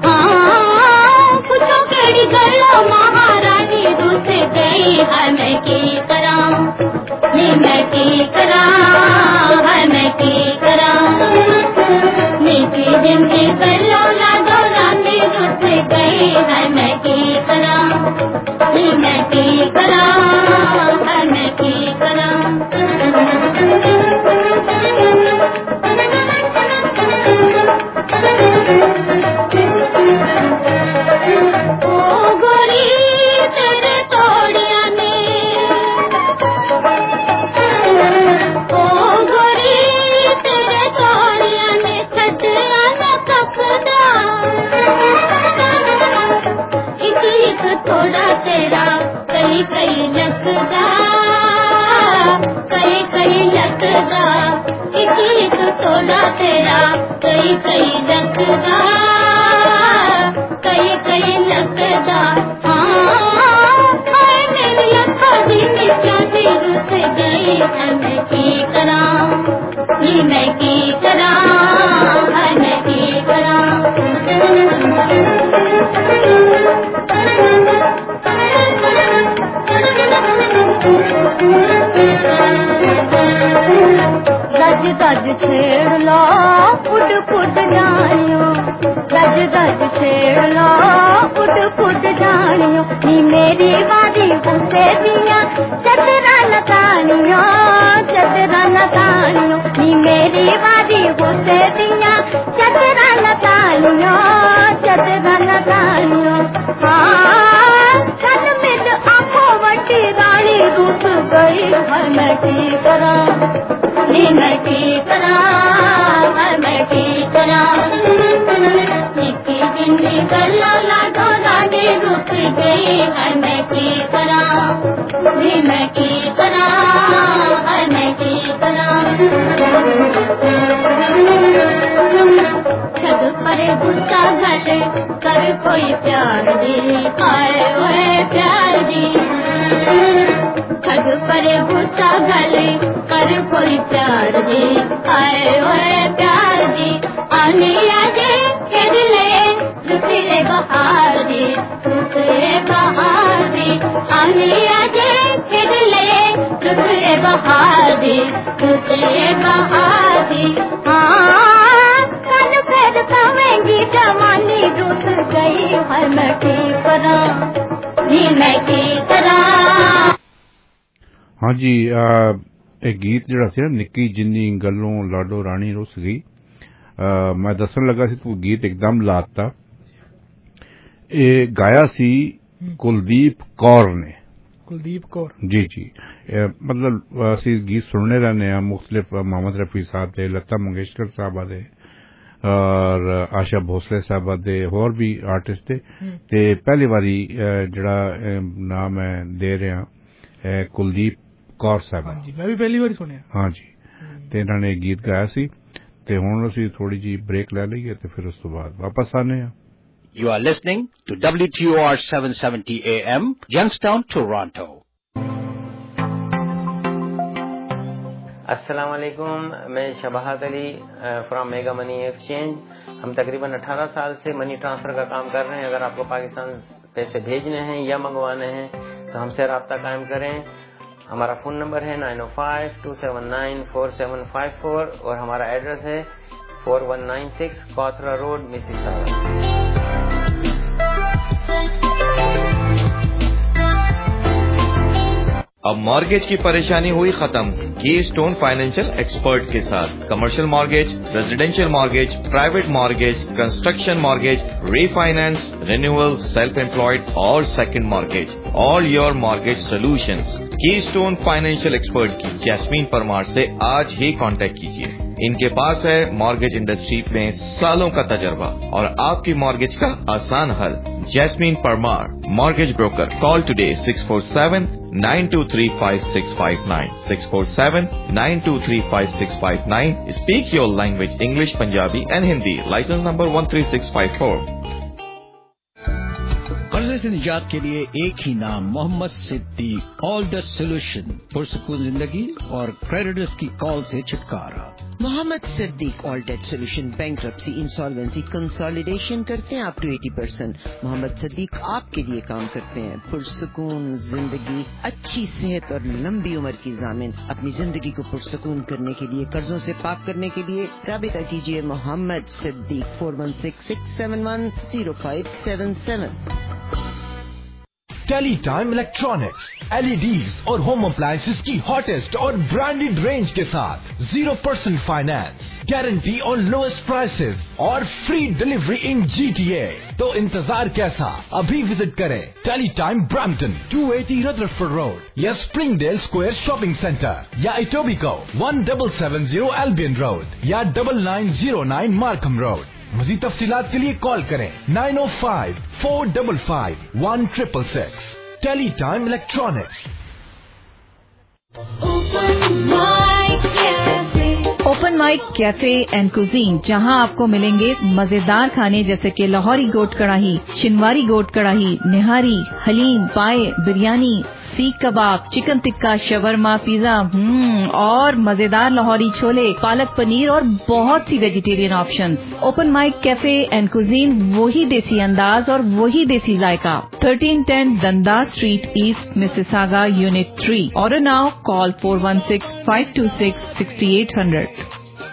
पूछो केड़ी गल्ला महारानी रुस गई हाय मैं की करा नी मैं की करा हाय मैं की करा नीति जिनकी गल्लो लाडो रानी रुस गई हाय मैं की करा नी मैं की करा हाय मैं की करा। ओ गोरी तेरे तोड़िया ने गज छेड़ लो फुट फुट जानियो गज गज छेड़ लो फुट फुट जानियो नी मेरी बारी गुस्से दिया चतरा नकानियो चतरा नकानियो नी मेरी बारी गुस्से दिया चतरा नकानियो चतरा नकानियो हाँ कल मिल आंखों वटी रानी रूठ गई हर मैं की करा नी मैं की करा हर मैं की करा निकी जिंदगी गला लाडो रानी रूठ गई हर मैं की करा नी मैं की करा हर मैं की करा छद परे गुस्सा घले कर कोई प्यार दी आए हुए प्यार दी छद परे गुस्सा घले कर कोई प्यार दी आए हुए प्यार दी आने आजे खेल ले रुपये बहार दी रुपये बहार दी आने आजे खेल ले रुपये बहार दी रुपये बहार दी हाँ कन फिर कहेंगी जवानी रुक गई हर मैं की करा नी मैं की करा। हाँ जी एक गीत जिहड़ा सी ना निक्की जिन्नी गल्लों लाडो रानी रुस गई मैं दसन लगा सी तू गीत एकदम लाता ये गाया सी कुलदीप कौर ने कुलदीप कौर जी जी ए, मतलब असी गीत सुनने रहने हैं मुख्तलिफ मोहम्मद रफी साहब दे लता मंगेशकर साहबा दे और आशा भोसले साहबा दे होर भी आर्टिस्ट थे ते पहली बारी जड़ा नाम है दे रहे हैं कुलदीप कौर साहब हाँ जी मैं भी पहली बार सुनिया हाँ जी ते इन्होंने गीत गाया सी ते हुण असी थोड़ी जी ब्रेक ले लईए ते फिर उस तो बाद वापस आने हैं। You are listening to W T O R seven seventy A M, Youngstown, Toronto. अस्सलाम वालेकुम, मैं Shabahat Ali from mega money exchange. हम तकरीबन अठारह साल से मनी ट्रांसफर का काम कर रहे हैं। अगर आपको पाकिस्तान पैसे भेजने हैं या मंगवाने हैं तो हमसे रब्ता कायम करें। हमारा फ़ोन नंबर है नाइन ओ five two seven nine four seven five four और हमारा एड्रेस है four one nine six Cawthra road Mississauga. अब मॉर्गेज की परेशानी हुई खत्म की स्टोन फाइनेंशियल एक्सपर्ट के साथ। Commercial mortgage, residential mortgage, private mortgage, construction mortgage, refinance, renewal, self employed और second mortgage, all your mortgage solutions. Keystone financial expert की जैस्मीन परमार से आज ही कांटेक्ट कीजिए। इनके पास है मॉर्गेज इंडस्ट्री में सालों का तजर्बा और आपकी मॉर्गेज का आसान हल। Jasmine Parmar, mortgage broker. Call today six four seven nine two three five six five nine six four seven nine two three five six five nine. Speak your language English, Punjabi and Hindi. Licence number one three six five four. कर्जे से निजात के लिए एक ही नाम, Mohammad Siddique. All the solution, पुरसुकून जिंदगी और क्रेडिटर्स की कॉल से छुटकारा। Mohammad Siddique all debt solution, bankruptcy, insolvency, consolidation करते हैं अप टू अस्सी परसेंट। मोहम्मद सिद्दीक आपके लिए काम करते हैं। पुरसुकून जिंदगी, अच्छी सेहत और लंबी उम्र की जामिन। अपनी जिंदगी को पुरसुकून करने के लिए, कर्जों से पाक करने के लिए राबिता कीजिए Mohammad Siddique four one six six seven one zero five seven seven. Teletime electronics, LEDs और होम अप्लायंसेस की हॉटेस्ट और ब्रांडेड रेंज के साथ जीरो परसेंट फाइनेंस, गारंटी और लोएस्ट प्राइसेस और फ्री डिलीवरी इन जीटीए। तो इंतजार कैसा, अभी विजिट करें Teletime Brampton two eighty Rutherford road या स्प्रिंगडेल स्क्वायर शॉपिंग सेंटर या Etobicoke one double seven zero Albion road या double nine zero nine Markham road. मज़ीद तफसीलात के लिए कॉल करें nine O five four double five one triple six. Teletime electronics. Open mic cafe and cuisine, जहां आपको मिलेंगे मजेदार खाने जैसे कि लाहौरी गोट कढ़ाई, शिनवारी गोट कढ़ाई, निहारी, हलीम, पाए, biryani, seekh kebab, chicken tikka, shawarma, pizza हम्म और मजेदार लाहौरी छोले, पालक पनीर और बहुत सी vegetarian options. Open mic cafe and cuisine, वही देसी अंदाज और वही देसी जायका। Thirteen ten Dundas street east, Mississauga, unit three. Order now, call four one six five two six sixty eight hundred.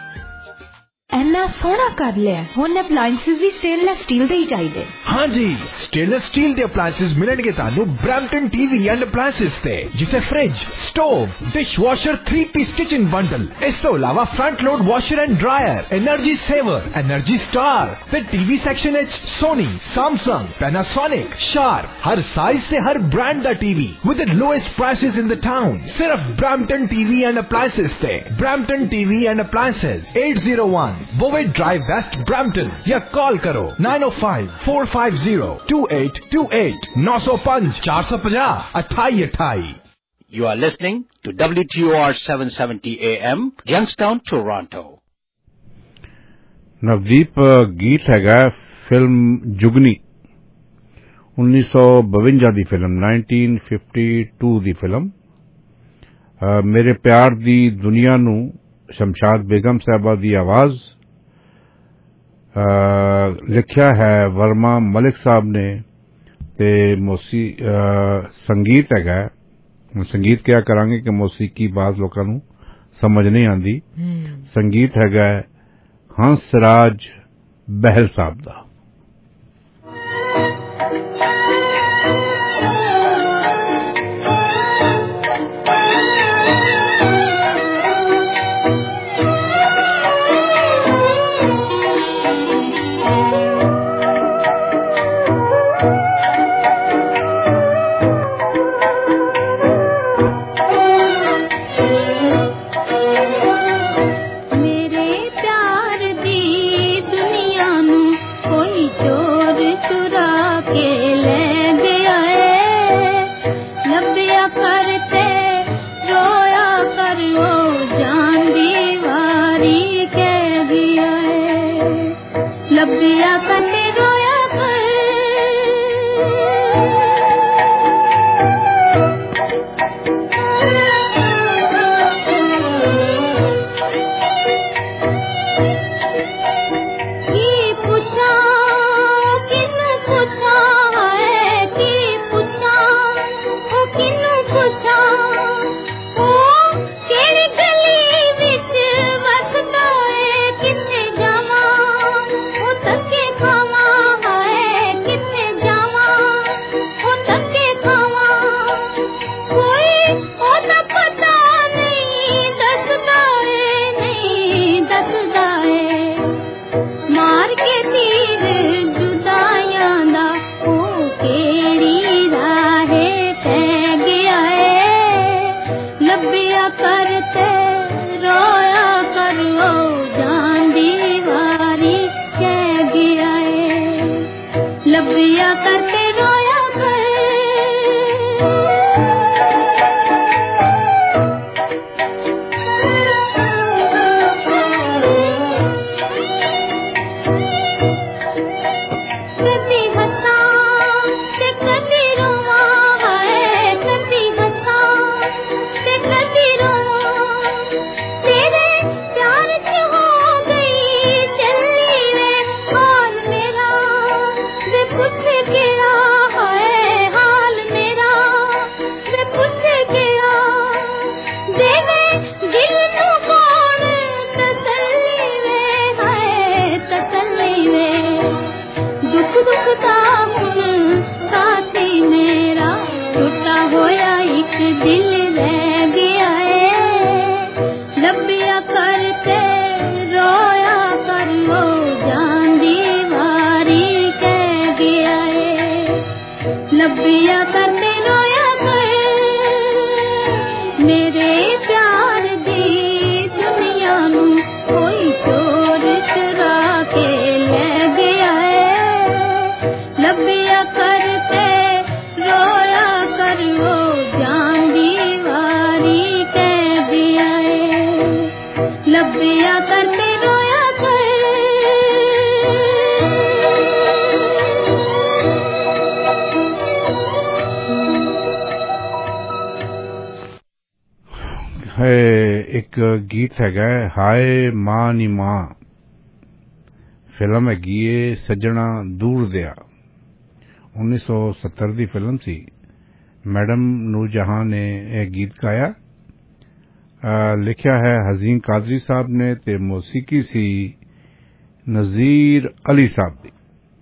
एना सोना कर लिया हुन अप्लायंसेस भी स्टेनलेस स्टील दे ही चाहिए। हाँ जी, स्टेनलेस स्टील दे अप्लायंसेस मिलणगे तानू ब्रैम्पटन टीवी एंड अप्लायंसेस ते, जिथे fridge, stove, dish washer, three piece kitchen bundle, इस तो अलावा front load washer and dryer, energy saver, energy star ते TV section which Sony, Samsung, Panasonic, Sharp, हर साइज से हर ब्रांड दा TV with the lowest prices in the town. सिर्फ Brampton TV and appliances ते। Brampton TV and appliances eight zero one Bovaird drive west Brampton, या call करो nine ओ five four five zero two eight two eight, नौ सौ पांच चार सौ पचास अठाई अठाई। You are listening to W T O R seven seventy A M, Youngstown, Toronto. Navdeep गीत हैगा फिल्म जुगनी उन्नीस सौ बवंजा दी फिल्म, नाइनटीन फिफ्टी टू दी फिल्म। मेरे प्यार दी दुनिया नू शमशाद बेगम साहबा दी आवाज लिखा है वर्मा मलिक साहब ने ते मौसी संगीत हैगा। संगीत क्या करांगे कि मौसीकी बाज लोकां नू समझ नहीं आंदी। संगीत हैगा हंसराज बहल साहब दा। एक गीत हैगा हाय मां नी मां, फिल्म हैगी है सज्जणा दूर दिया, उन्नीस सौ सत्तर दी फिल्म सी। मैडम नूरजहां ने यह गीत गाया, लिखा है हजीन कादरी साहब ने ते मौसीकी सी नजीर अली साहब दी।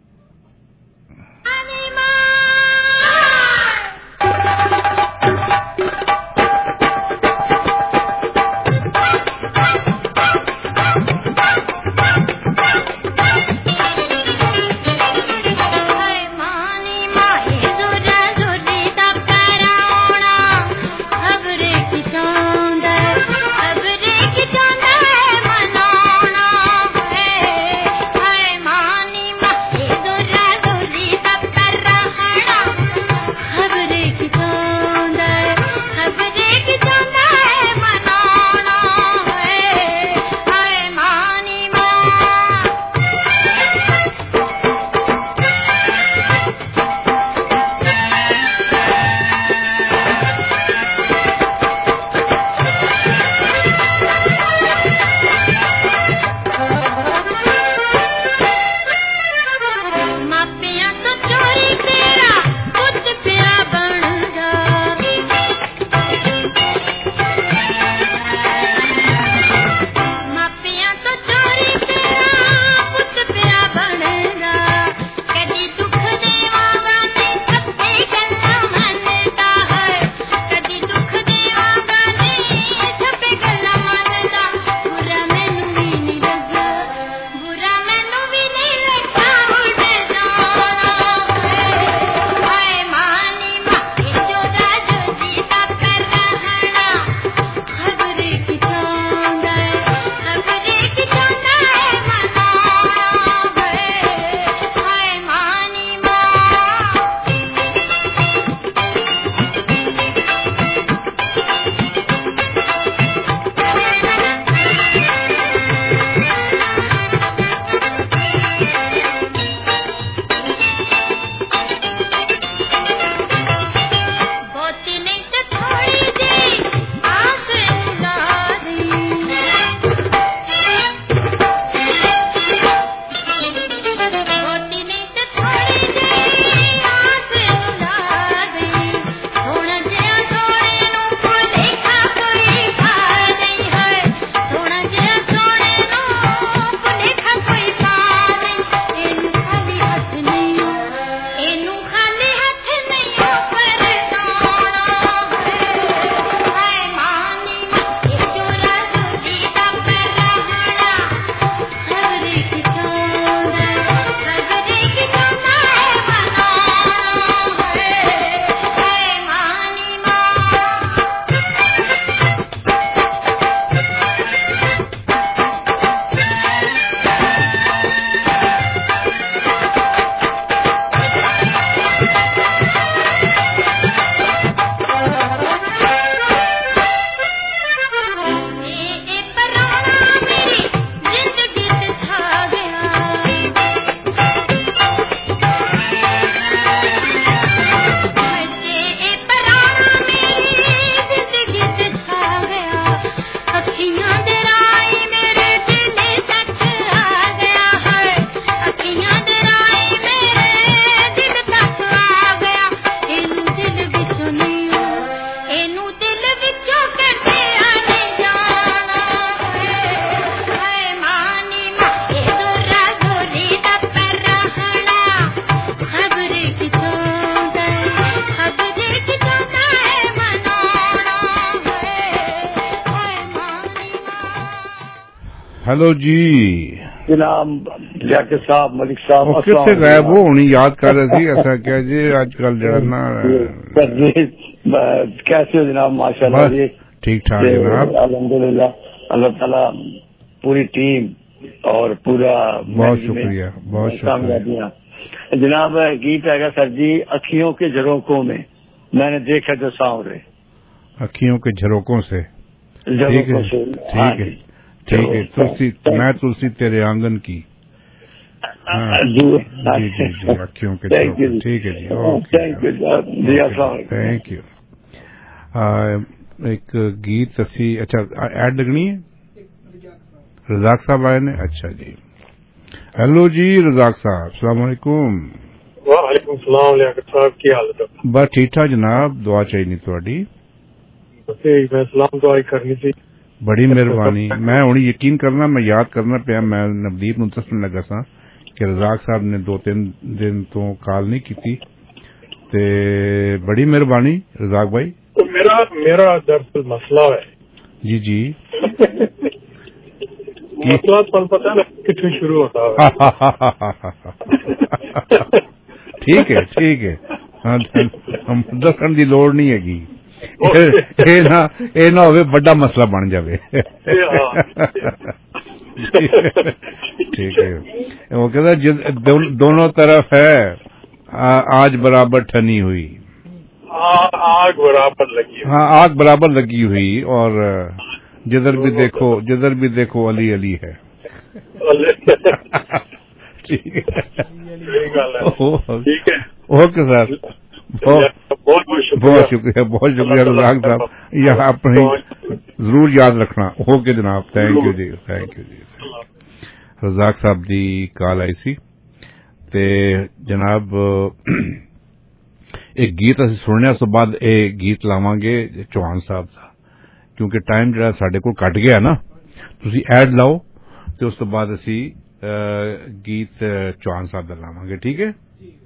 हेलो जी जनाब लियाकत साहब मलिक साहब कितने गायब हो उन्हें याद कर रहे थे ऐसा क्या जी आजकल जड़ना कैसे हो जनाब माशाल्लाह जी ठीक ठाक जनाब अल्हम्दुलिल्लाह अल्लाह ताला पूरी टीम और पूरा बहुत शुक्रिया बहुत शुक्रिया जनाब गीत आएगा सर जी अखियों के झरोकों में मैंने देखा जो सांवरे अखियों के झरोकों से ठीक है ठीक है ठीक है तुलसी मैं तुलसी तेरे आंगन की जी जी जी अखियों के झरोकों ठीक है जी ओके थैंक यू एक गीत असी अच्छा ऐड लगनी है रजाक साहब आए ने अच्छा जी हेलो जी रजाक साहब अस्सलाम वालेकुम वालेकुम सलाम लियाकत साहब की हालत है बस ठीक ठाक जनाब दुआ चाहिए थोड़ी मैं सलाम दुआ करनी थी बड़ी मेहरबानी। मैं हुण यकीन करना, मैं याद करना पिया, मैं नवदीप नूं दस्सण लगा सां कि रज़ाक साहब ने दो तीन दिन तो कॉल नहीं की, ते बड़ी मेहरबानी रज़ाक भाई। तो मेरा मेरा दरअसल मसला है जी जी मसला तो पता ना कितने शुरू होता है। ठीक है ठीक है, हम दस्सण दी लोड़ नहीं हैगी, ਇਹ ਨਾ ਇਹ ਨਾ ਹੋਵੇ ਵੱਡਾ मसला बन जावे। ठीक है, वो कहता दो, दोनों तरफ है आज बराबर ठनी हुई, आग बराबर लगी, हाँ आग बराबर लगी हुई, और जिधर भी देखो जिधर भी देखो अली अली है। ठीक है, ओके सर, बहुत बहुत शुक्रिया, बहुत शुक्रिया रज़ाक साहब, यह अपनी जरूर याद रखना। ओके जनाब, थैंक यू जी, थैंक यू जी। रज़ाक साहब दी कॉल आई सी ते जनाब एक गीत असीं सुनने, उस तो बाद एक गीत लावांगे चौहान साहब दा, क्योंकि टाइम जिहड़ा साडे कोल घट गया ना, तुसीं ऐड लाओ ते उस तो बाद असीं गीत चौहान साहब दा लावांगे, ठीक है।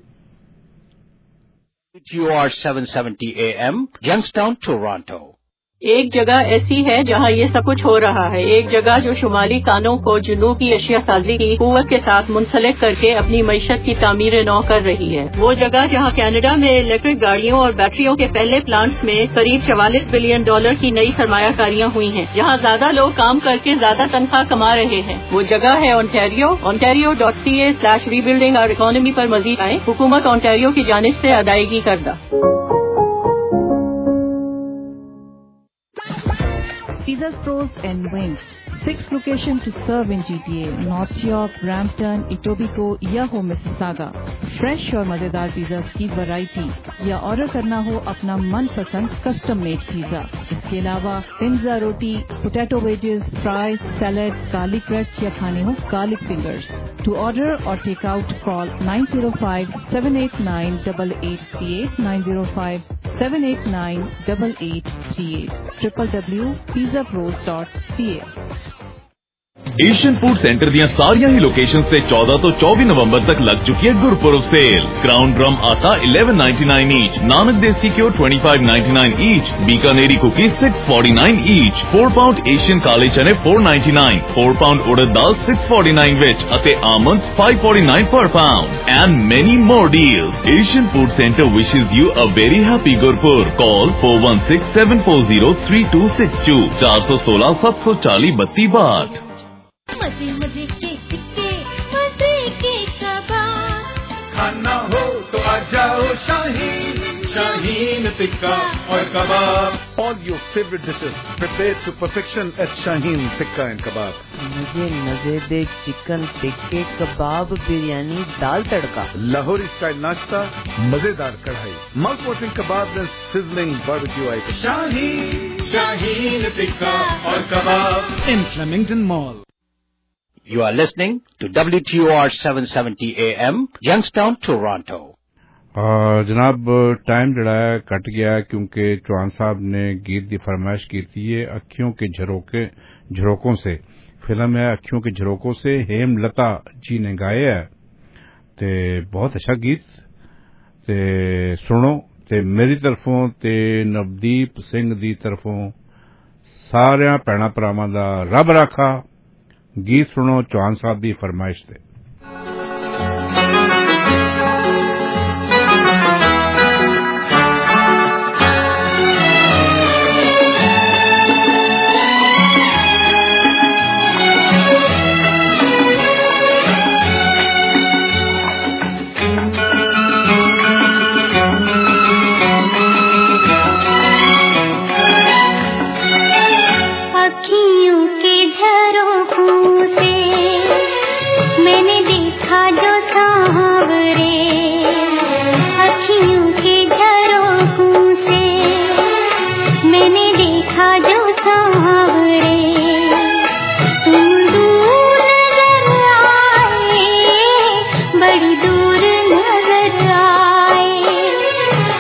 W T O R seven seventy A M, Youngstown, Toronto. एक जगह ऐसी है जहाँ ये सब कुछ हो रहा है, एक जगह जो शुमाली कानों को जुनूब की अशिया साजी की कुव्वत के साथ मुंसलिक करके अपनी मईशत की तामीर नौ कर रही है। वो जगह जहाँ कनाडा में इलेक्ट्रिक गाड़ियों और बैटरियों के पहले प्लांट्स में करीब चवालीस बिलियन डॉलर की नई सरमायाकारियाँ हुई हैं, जहाँ ज्यादा लोग काम करके ज्यादा तनख्वाह कमा रहे हैं। वो जगह है Ontario. Ontario dot C A slash rebuilding our economy पर मजीद आए, हुकूमत ओंटारियो की जानिब से अदायगी करदा। Pizzas Pros and Wings. Six locations to serve in G T A, North York, Brampton, Etobicoke या हो मिसिसागा। फ्रेश और मजेदार पिज़्ज़ास की वैरायटी, या ऑर्डर करना हो अपना मनपसंद कस्टम मेड पिज़्ज़ा। इसके अलावा पिज़्ज़ा रोटी, potato wedges, fries, salad, garlic breads या खाने हो garlic fingers. To order or take out, call nine zero five, seven eight nine, eight eight three eight, nine zero five, seven eight nine, eight eight three eight, w w w dot pizza pros dot c a। Asian food centre दियां सारियां ही locations से चौदह तो चौबीस नवंबर तक लग चुकी है गुरपुरब सेल। क्राउन ड्रम आटा eleven ninety-nine each, Nanak desi घ्यो twenty-five ninety-nine each, Bikaneri cookies six forty-nine each, four pound Asian काले चने four ninety-nine, four pound उड़द दाल six forty-nine ਵਿੱਚ ਅਤੇ almonds five forty-nine per pound, and many more deals. Asian Food Center wishes you a very happy Gurpur. Call four one six, seven four zero, three two six two, four one six, seven four zero, two two बाट। मजे मजे के टिक्के, मजे के कबाब, खाना हो तो आ जाओ शाहीन, शाहीन टिक्का और कबाब। All your favorite dishes prepared to perfection at Shaheen Tikka and Kebab. मजे मजे दे चिकन टिक्के, कबाब, बिरयानी, दाल तड़का, लाहौरी स्टाइल नाश्ता, मजेदार कढ़ाई, mouth watering kebab and sizzling barbecue items. Shaheen, Shaheen Tikka और kebab in Flemington Mall. You are listening to W T O R seven seventy A M, Youngstown, Toronto. जनाब टाइम जड़ा है कट गया, क्योंकि चौहान साहब ने गीत की फरमाइश की थी। ये अखियों के झरोके झरोकों से फिल्म है, अखियों के झरोकों से हेमलता जी ने गाया है, ते बहुत अच्छा गीत। ते सुनो ते मेरी तरफों ते नवदीप सिंह दी तरफों सारियां भैणां भरावां दा रब राखा। गीत सुनो चौहान साहब की फरमाइश से।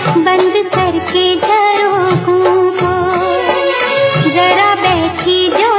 करके झरोखों को जरा बैठी जो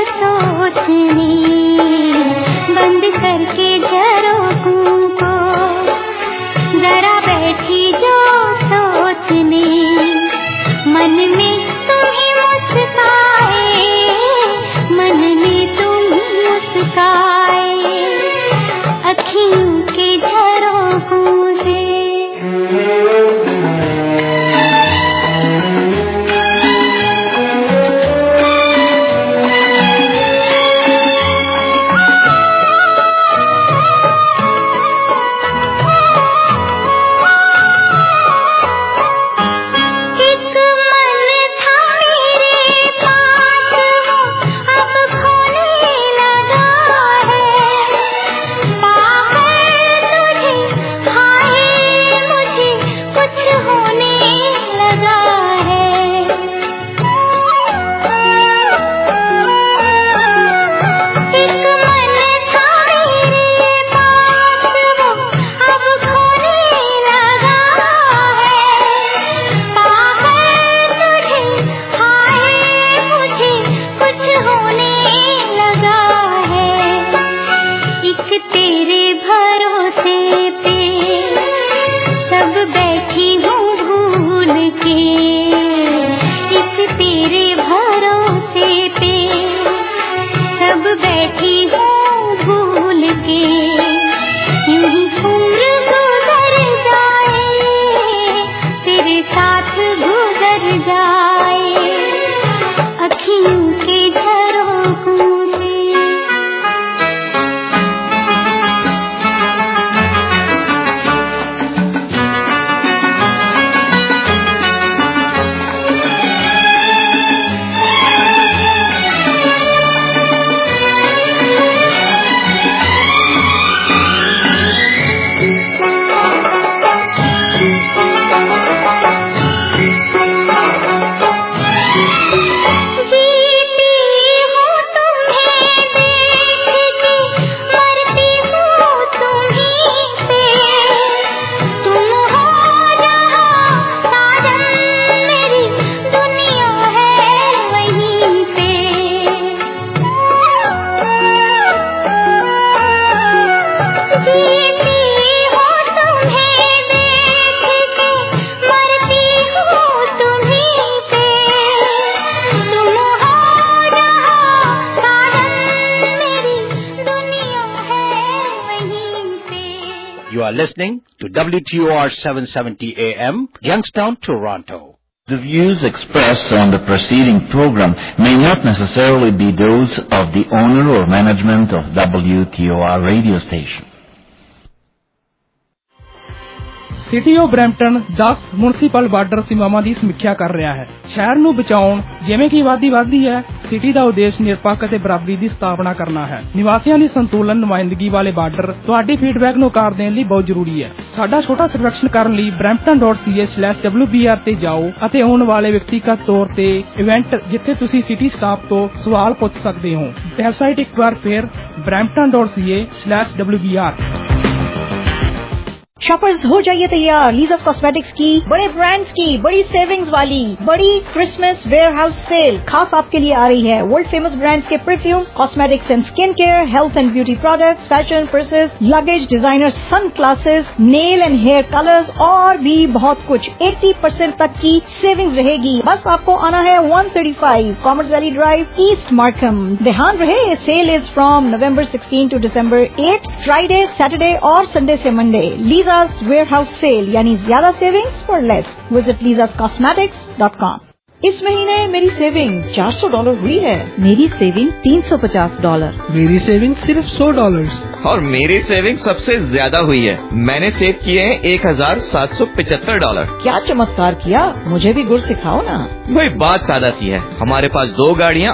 You are listening to W T O R seven seventy A M, Youngstown, Toronto. The views expressed on the preceding program may not necessarily be those of the owner or management of W T O R radio station. City of Brampton ਦਸ municipal border ਸੀਮਾਵਾਂ ਦੀ ਸਮੀਖਿਆ ਕਰ ਰਿਹਾ ਹੈ। ਸ਼ਹਿਰ ਨੂੰ ਬਚਾਉਣ ਜਿਵੇਂ ਕਿ ਆਬਾਦੀ ਵਧਦੀ ਹੈ, ਸਿਟੀ ਦਾ ਉਦੇਸ਼ ਨਿਰਪੱਖ ਅਤੇ ਬਰਾਬਰੀ ਦੀ ਸਥਾਪਨਾ ਕਰਨਾ ਹੈ। ਨਿਵਾਸੀਆਂ ਦੀ ਸੰਤੁਲਨ ਨੁਮਾਇੰਦਗੀ ਵਾਲੇ ਬਾਰਡਰ ਤੁਹਾਡੀ ਫੀਡਬੈਕ ਨੂੰ ਆਕਾਰ ਦੇਣ ਲਈ ਬਹੁਤ ਜ਼ਰੂਰੀ ਹੈ। ਸਾਡਾ ਛੋਟਾ ਸਰਵੇਖਣ ਕਰਨ ਲਈ Brampton dot C A slash W B R ਤੇ ਜਾਓ ਅਤੇ ਆਉਣ ਵਾਲੇ ਵਿਅਕਤੀਗਤ ਤੌਰ ਤੇ ਇਵੈਂਟ ਜਿੱਥੇ ਤੁਸੀਂ ਸਿਟੀ ਸਟਾਫ ਤੋਂ ਸਵਾਲ ਪੁੱਛ ਸਕਦੇ ਹੋ। ਵੈਬਸਾਈਟ ਇੱਕ ਵਾਰ ਫਿਰ Brampton dot C A slash W B R. Shoppers हो जाइए तैयार लीजास कॉस्मेटिक्स की बड़े ब्रांड्स की बड़ी सेविंग्स वाली बड़ी क्रिसमस वेयरहाउस सेल खास आपके लिए आ रही है। वर्ल्ड फेमस ब्रांड्स के perfumes, cosmetics and skin care, health and beauty products, fashion purses, luggage, designer sun glasses, nail and hair colours और भी बहुत कुछ अस्सी परसेंट तक की सेविंग्स रहेगी। बस आपको आना है एक सौ पैंतीस Commerce Valley Drive, East Markham. ध्यान रहे sale is from November sixteen to December eight, Friday, Saturday और संडे से मंडे। लीजा वेयरहाउस सेल यानी ज्यादा savings for less. Visit Lisa's cosmetics dot com. इस महीने मेरी सेविंग चार सौ डॉलर हुई है। मेरी सेविंग तीन सौ पचास डॉलर। मेरी सेविंग सिर्फ सौ डॉलर। और मेरी सेविंग सबसे ज्यादा हुई है। मैंने सेव किए हैं एक हजार सात सौ पचहत्तर डॉलर। क्या चमत्कार किया, मुझे भी गुर सिखाओ ना। वही बात सादा सी है। हमारे पास दो गाड़ियाँ